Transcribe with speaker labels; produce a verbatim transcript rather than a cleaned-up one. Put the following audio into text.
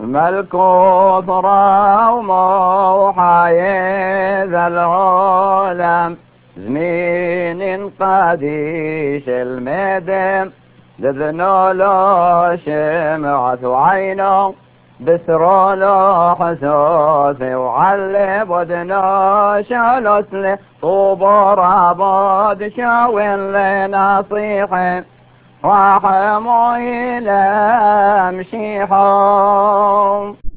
Speaker 1: الكثرى وموحايد العالم زمين قديش المدم لذنو له شمعة وعينه بسرو له حسوس وعلب ودنو شلوس له طوبر عباد شاوين لنصيحه رحموا إلى مشيحهم.